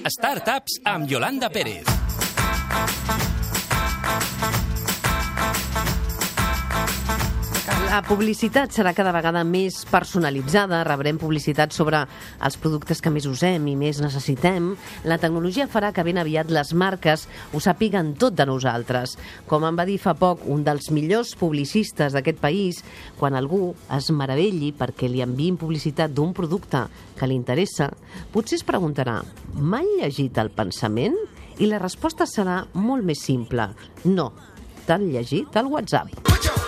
Startups amb Yolanda Pérez. La publicitat serà cada vegada més personalitzada, rebrem publicitat sobre els productes que més usem i més necessitem. La tecnologia farà que ben aviat les marques ho sàpiguen tot de nosaltres. Com em va dir fa poc un dels millors publicistes d'aquest país, quan algú es meravelli perquè li enviïn publicitat d'un producte que li interessa, potser es preguntarà: m'han llegit el pensament? I la resposta serà molt més simple: no, t'han llegit el WhatsApp.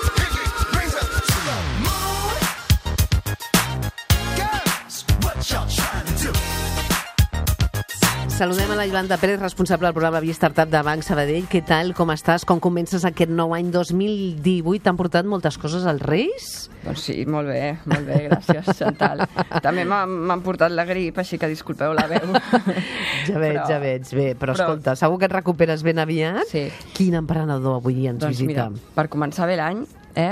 Saludem a la Yolanda Pérez, responsable del programa Via Startup de Banc Sabadell. Què tal, com estàs? Com comences aquest nou any 2018? T'han portat moltes coses als Reis? Doncs sí, molt bé, gràcies, Chantal. També m'han portat la grip, així que disculpeu la veu. Ja veig, bé. Però escolta, segur que et recuperes ben aviat? Sí. Quin emprenedor avui ens visita? Mira, per començar bé l'any,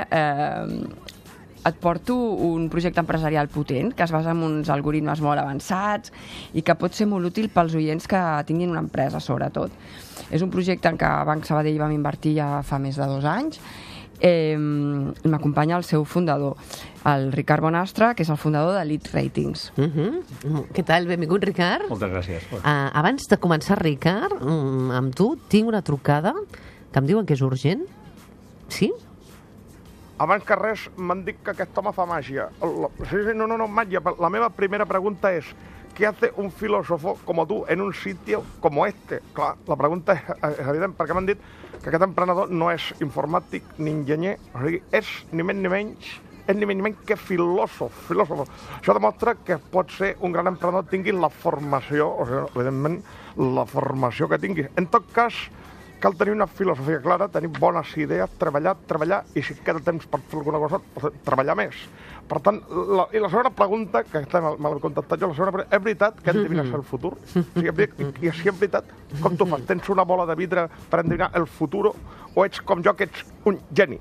et porto un projecte empresarial potent que es basa en uns algoritmes molt avançats i que pot ser molt útil pels oients que tinguin una empresa, sobretot. És un projecte en què a Banc Sabadell vam invertir ja fa més de 2 anys. M'acompanya el seu fundador, el Ricard Bonastre, que és el fundador de Lead Ratings. Què tal? Benvingut, Ricard. Moltes gràcies. Abans de començar, Ricard, amb tu tinc una trucada que em diuen que és urgent. Sí? Abans que res, m'han dit que aquest home fa màgia. No, màgia. La meva primera pregunta és: ¿qué hace un filósofo como tú en un sitio como este? Clar, la pregunta és evident, perquè m'han dit que aquest emprenedor no és informàtic ni enginyer, o sigui, és ni més ni menys que filòsof. Això demostra que pot ser un gran emprenedor, tingui la formació, o sigui, evidentment, la formació que tingui. En tot cas, cal tenir una filosofia clara, tenir bones idees, treballar, i si queda temps per fer alguna cosa, treballar més. Per tant, i la segona pregunta, que m'ha contestat jo, és veritat que endevines el futur? I si és veritat, com tu fas? Tens una bola de vidre per endevinar el futur o ets com jo, que ets un geni?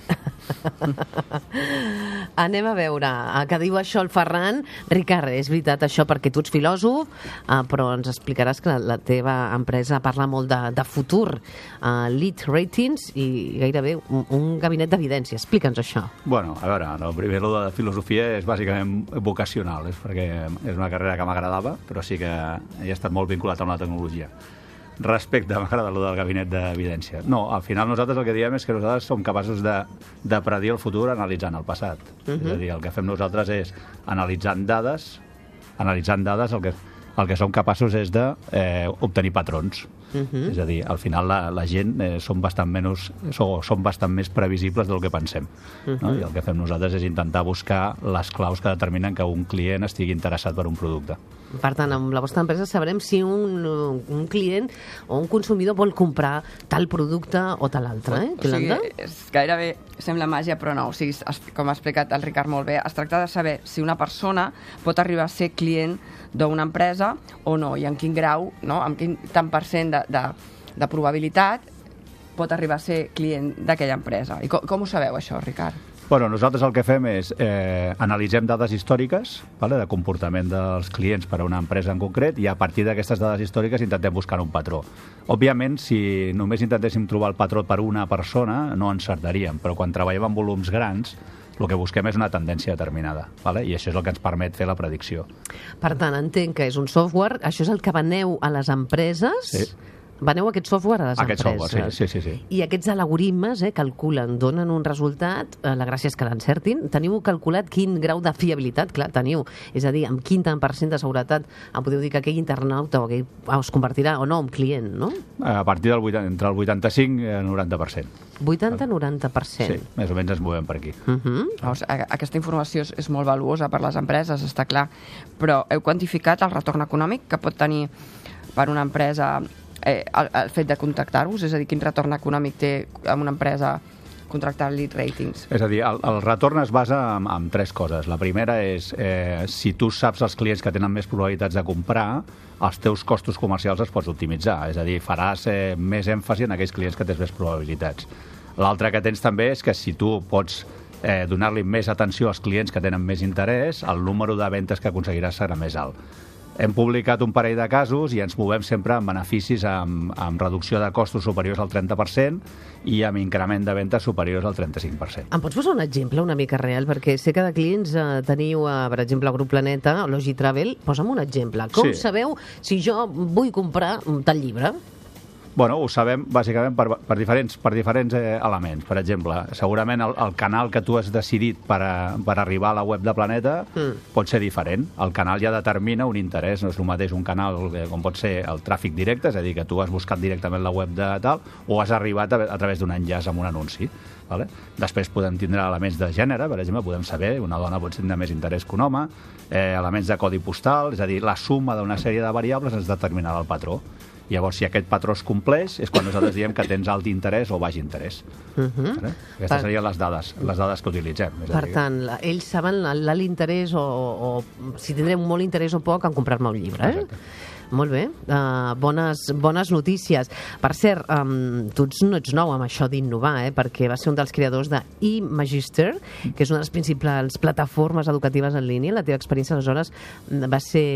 Anem a veure què diu això el Ferran. Ricard, és veritat això perquè tu ets filòsof, però ens explicaràs que la teva empresa parla molt de futur, Lead Ratings i gairebé un gabinet d'evidència. Explica'ns això. Bueno, a veure, el primer de filosofia és bàsicament vocacional, és perquè és una carrera que m'agradava, però sí que he estat molt vinculat amb la tecnologia. Respecte, m'agrada allò del gabinet d'evidència. No, al final nosaltres el que diem és que nosaltres som capaços de predir el futur analitzant el passat. És a dir, el que fem nosaltres és analitzant dades el que som capaços és d'obtenir patrons. És a dir, al final la gent som bastant més previsibles del que pensem. No? I el que fem nosaltres és intentar buscar les claus que determinen que un client estigui interessat per un producte. Per tant, amb la vostra empresa sabrem si un client o un consumidor vol comprar tal producte o tal altre, Yolanda? O sigui, gairebé sembla màgia, però no. O sigui, com ha explicat el Ricard molt bé, es tracta de saber si una persona pot arribar a ser client d'una empresa o no, i en quin grau, no? Amb quin tant % de probabilitat pot arribar a ser client d'aquella empresa. I com ho sabeu, això, Ricard? Bueno, nosaltres el que fem és analitzem dades històriques de comportament dels clients per a una empresa en concret i a partir d'aquestes dades històriques intentem buscar un patró. Òbviament, si només intentéssim trobar el patró per una persona, no encertaríem, però quan treballem en volums grans, el que busquem és una tendència determinada, i això és el que ens permet fer la predicció. Per tant, entenc que és un software, això és el que veneu a les empreses? Sí. Veneu aquest software a les empreses. Aquest software, sí. I aquests algoritmes calculen, donen un resultat, la gràcia és que l'encertin. Teniu calculat quin grau de fiabilitat, clar, teniu. És a dir, amb quin tant % de seguretat em podeu dir que aquell internauta es convertirà o no en client, no? A partir entre el 85 i el 90%. 80-90%. Sí, més o menys ens movem per aquí. Aquesta informació és molt valuosa per les empreses, està clar, però heu quantificat el retorn econòmic que pot tenir per una empresa el fet de contactar-vos? És a dir, quin retorn econòmic té amb una empresa contractar Lead Ratings? És a dir, el retorn es basa en 3 coses. La primera és, si tu saps els clients que tenen més probabilitats de comprar, els teus costos comercials els pots optimitzar. És a dir, faràs més èmfasi en aquells clients que tens més probabilitats. L'altre que tens també és que si tu pots donar-li més atenció als clients que tenen més interès, el número de ventes que aconseguiràs serà més alt. Hem publicat un parell de casos i ens movem sempre amb beneficis amb reducció de costos superiors al 30% i amb increment de ventes superiors al 35%. Em pots posar un exemple una mica real? Perquè sé que de clients teniu, per exemple, Grup Planeta, Logitravel. Posa'm un exemple. Com sabeu si jo vull comprar tal llibre? Bueno, ho sabem bàsicament per diferents elements. Per exemple, segurament el canal que tu has decidit per arribar a la web de Planeta pot ser diferent. El canal ja determina un interès, no és el mateix un canal com pot ser el tràfic directe, és a dir, que tu has buscat directament la web de tal, o has arribat a través d'un enllaç amb un anunci. Vale? Després podem tindre elements de gènere, per exemple, podem saber, una dona pot tindre més interès que un home, elements de codi postal, és a dir, la suma d'una sèrie de variables ens determinarà el patró. Llavors, si aquest patró es compleix, és quan nosaltres diem que tens alt interès o baix interès. Aquestes serien les dades que utilitzem. Per tant, ells saben l'alt interès o si tindrem molt interès o poc en comprar-me un llibre. Exacte. Molt bé, bones notícies. Per cert, tu no ets nou amb això d'innovar, perquè va ser un dels creadors d'e-Magister, que és una de les principals plataformes educatives en línia. La teva experiència, aleshores, va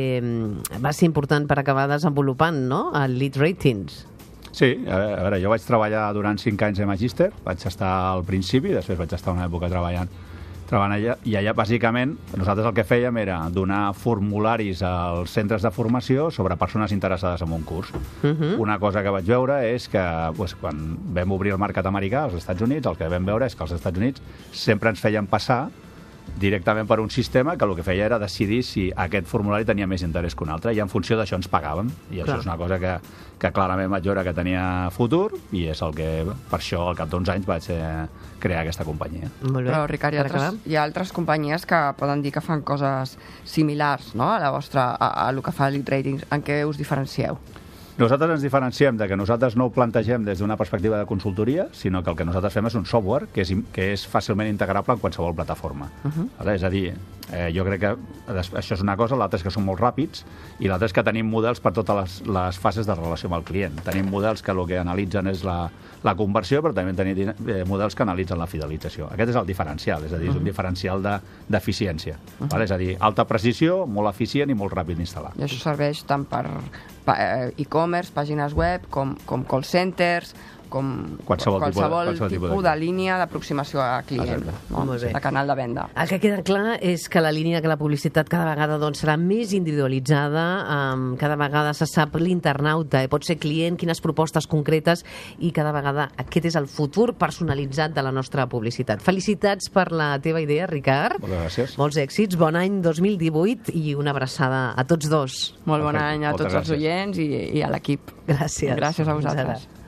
ser important per acabar desenvolupant, no?, el Lead Ratings. Sí, a veure, jo vaig treballar durant 5 anys de Magister, vaig estar al principi, després vaig estar una època treballant allà, i allà bàsicament nosaltres el que fèiem era donar formularis als centres de formació sobre persones interessades en un curs. Una cosa que vaig veure és que quan vam obrir el mercat americà als Estats Units, el que vam veure és que als Estats Units sempre ens feien passar directament per un sistema que el que feia era decidir si aquest formulari tenia més interès que un altre, i en funció d'això ens pagàvem, i això és una cosa que clarament vaig veure que tenia futur, i és el que, per això, al cap d'uns anys vaig crear aquesta companyia. Molt bé. Però, Ricard, hi ha altres companyies que poden dir que fan coses similars, no?, a la vostra, a el que fa Lead Ratings. En què us diferencieu? Nosaltres ens diferenciem de que nosaltres no ho plantegem des d'una perspectiva de consultoria, sinó que el que nosaltres fem és un software que és fàcilment integrable en qualsevol plataforma. És a dir, jo crec que això és una cosa, l'altra és que són molt ràpids, i l'altra és que tenim models per totes les fases de relació amb el client. Tenim models que el que analitzen és la conversió, però també tenim models que analitzen la fidelització. Aquest és el diferencial, és a dir, és un diferencial d'eficiència. És a dir, alta precisió, molt eficient i molt ràpid d'instal·lar. I això serveix tant per e-commerce, pàgines web, com call centers, com qualsevol tipus de línia d'aproximació a client, de canal de venda. El que queda clar és que la línia de la publicitat cada vegada serà més individualitzada, cada vegada se sap l'internauta, pot ser client, quines propostes concretes, i cada vegada aquest és el futur personalitzat de la nostra publicitat. Felicitats per la teva idea, Ricard. Moltes gràcies. Molts èxits, bon any 2018 i una abraçada a tots dos. Molt bon any a tots els oients i a l'equip. Gràcies. Gràcies a vosaltres.